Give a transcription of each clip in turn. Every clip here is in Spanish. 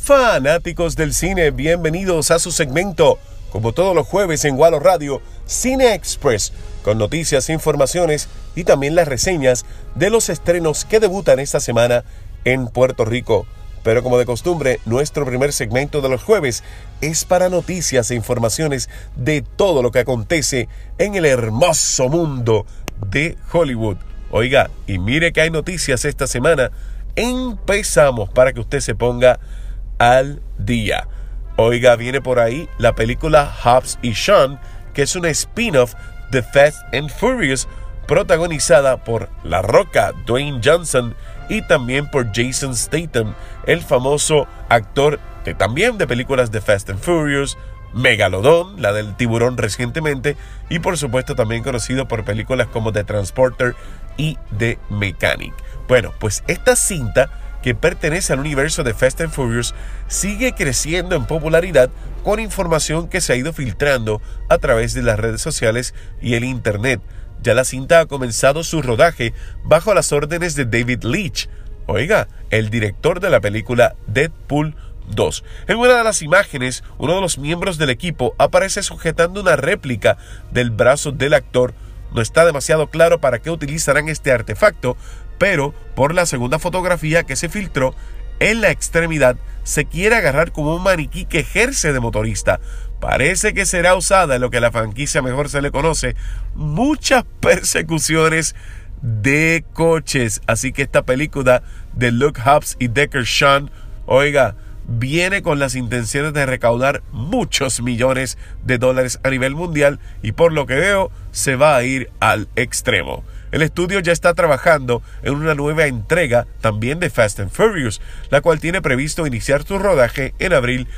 Fanáticos del cine, bienvenidos a su segmento, como todos los jueves en Gualo Radio, Cine Express, con noticias, informaciones y también las reseñas de los estrenos que debutan esta semana en Puerto Rico. Pero como de costumbre, nuestro primer segmento de los jueves es para noticias e informaciones de todo lo que acontece en el hermoso mundo de Hollywood. Oiga, y mire que hay noticias esta semana. Empezamos para que usted se ponga al día. Oiga, viene por ahí la película Hobbs y Shaw, que es una spin-off de Fast and Furious, protagonizada por La Roca, Dwayne Johnson, y también por Jason Statham, el famoso actor también de películas de Fast and Furious, Megalodon, la del tiburón recientemente, y por supuesto también conocido por películas como The Transporter y The Mechanic. Bueno, pues esta cinta, que pertenece al universo de Fast and Furious, sigue creciendo en popularidad con información que se ha ido filtrando a través de las redes sociales y el internet. Ya la cinta ha comenzado su rodaje bajo las órdenes de David Leitch, oiga, el director de la película Deadpool 2. En una de las imágenes, uno de los miembros del equipo aparece sujetando una réplica del brazo del actor. No está demasiado claro para qué utilizarán este artefacto, pero por la segunda fotografía que se filtró, en la extremidad se quiere agarrar como un maniquí que ejerce de motorista. Parece que será usada en lo que a la franquicia mejor se le conoce, muchas persecuciones de coches. Así que esta película de Luke Hobbs y Deckard Shaw, oiga, viene con las intenciones de recaudar muchos millones de dólares a nivel mundial y por lo que veo se va a ir al extremo. El estudio ya está trabajando en una nueva entrega también de Fast and Furious, la cual tiene previsto iniciar su rodaje en abril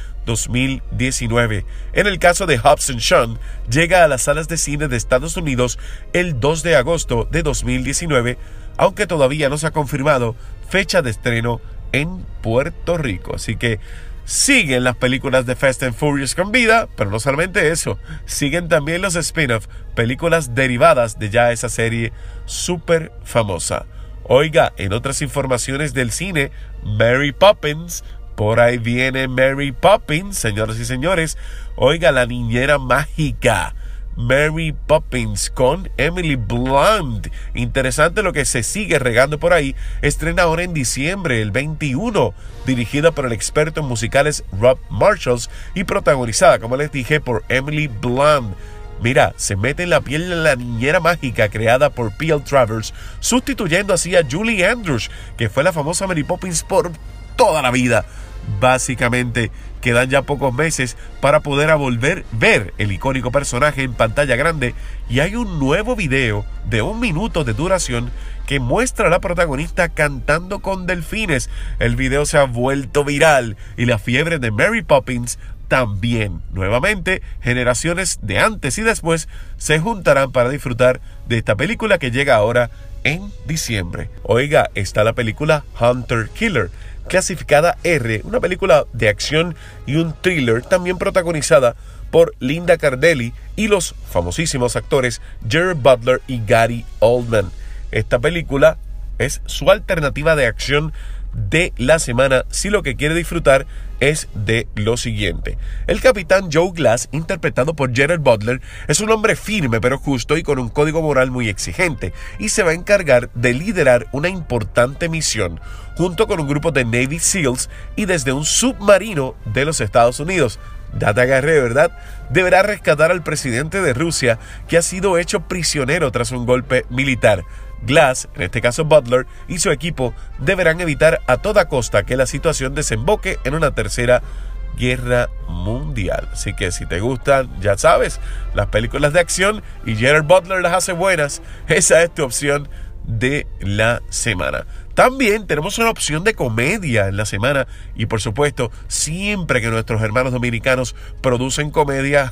2019. En el caso de Hobbs and Shaw, llega a las salas de cine de Estados Unidos el 2 de agosto de 2019, aunque todavía no se ha confirmado fecha de estreno en Puerto Rico. Así que siguen las películas de Fast and Furious con vida, pero no solamente eso, siguen también los spin-off, películas derivadas de ya esa serie súper famosa. Oiga, en otras informaciones del cine, Mary Poppins, por ahí viene Mary Poppins, señoras y señores. Oiga, la niñera mágica Mary Poppins con Emily Blunt. Interesante lo que se sigue regando por ahí. Estrena ahora en diciembre, el 21, dirigida por el experto en musicales Rob Marshall y protagonizada, como les dije, por Emily Blunt. Mira, se mete en la piel de la niñera mágica creada por P.L. Travers, sustituyendo así a Julie Andrews, que fue la famosa Mary Poppins por toda la vida. Básicamente, quedan ya pocos meses para poder ver el icónico personaje en pantalla grande, y hay un nuevo video de 1 minuto de duración que muestra a la protagonista cantando con delfines. El video se ha vuelto viral y la fiebre de Mary Poppins también. Nuevamente, generaciones de antes y después se juntarán para disfrutar de esta película que llega ahora en diciembre. Oiga, está la película Hunter Killer, clasificada R, una película de acción y un thriller también protagonizada por Linda Cardellini y los famosísimos actores Gerard Butler y Gary Oldman. Esta película es su alternativa de acción de la semana si lo que quiere disfrutar es de lo siguiente. El capitán Joe Glass, interpretado por Gerard Butler, es un hombre firme pero justo y con un código moral muy exigente, y se va a encargar de liderar una importante misión junto con un grupo de Navy SEALs y desde un submarino de los Estados Unidos. Ya te agarré, ¿verdad? Deberá rescatar al presidente de Rusia, que ha sido hecho prisionero tras un golpe militar. Glass, en este caso Butler, y su equipo deberán evitar a toda costa que la situación desemboque en una tercera guerra mundial. Así que si te gustan, ya sabes, las películas de acción y Gerard Butler las hace buenas, esa es tu opción de la semana. También tenemos una opción de comedia en la semana y por supuesto, siempre que nuestros hermanos dominicanos producen comedia,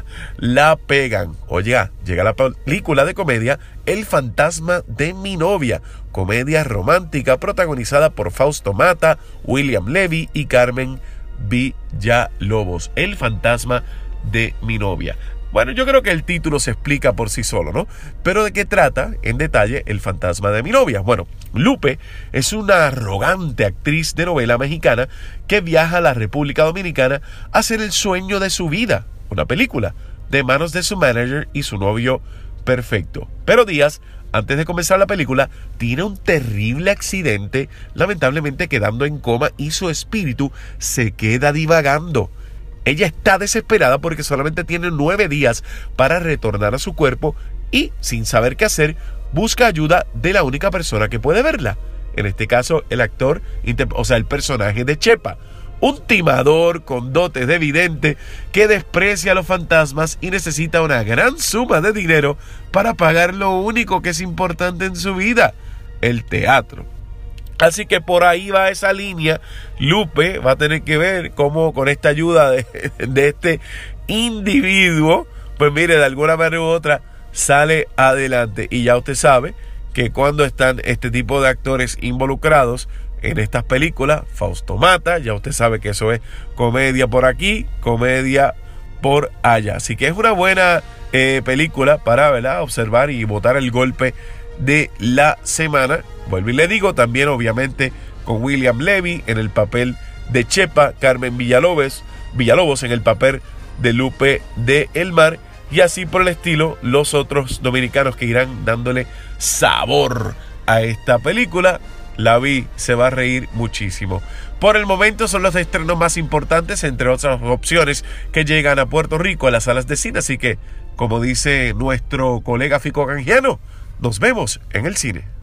la pegan. Oye, llega la película de comedia El fantasma de mi novia, comedia romántica protagonizada por Fausto Mata, William Levy y Carmen Villalobos. El fantasma de mi novia. Bueno, yo creo que el título se explica por sí solo, ¿no? Pero ¿de qué trata en detalle El fantasma de mi novia? Bueno, Lupe es una arrogante actriz de novela mexicana que viaja a la República Dominicana a hacer el sueño de su vida, una película, de manos de su manager y su novio perfecto. Pero días antes de comenzar la película, tiene un terrible accidente, lamentablemente quedando en coma, y su espíritu se queda divagando. Ella está desesperada porque solamente tiene 9 días para retornar a su cuerpo y, sin saber qué hacer, busca ayuda de la única persona que puede verla. En este caso, el actor, el personaje de Chepa. Un timador con dotes de vidente que desprecia a los fantasmas y necesita una gran suma de dinero para pagar lo único que es importante en su vida, el teatro. Así que por ahí va esa línea. Lupe va a tener que ver cómo con esta ayuda de este individuo, pues mire, de alguna manera u otra sale adelante. Y ya usted sabe que cuando están este tipo de actores involucrados en estas películas, Fausto mata, ya usted sabe que eso es comedia por aquí, comedia por allá. Así que es una buena película para, ¿verdad?, observar y botar el golpe de la semana. Vuelvo y le digo, también obviamente con William Levy en el papel de Chepa, Carmen Villalobos en el papel de Lupe de El Mar, y así por el estilo los otros dominicanos que irán dándole sabor a esta película. La vi, se va a reír muchísimo. Por el momento son los estrenos más importantes, entre otras opciones que llegan a Puerto Rico a las salas de cine. Así que, como dice nuestro colega Fico Canjiano, nos vemos en el cine.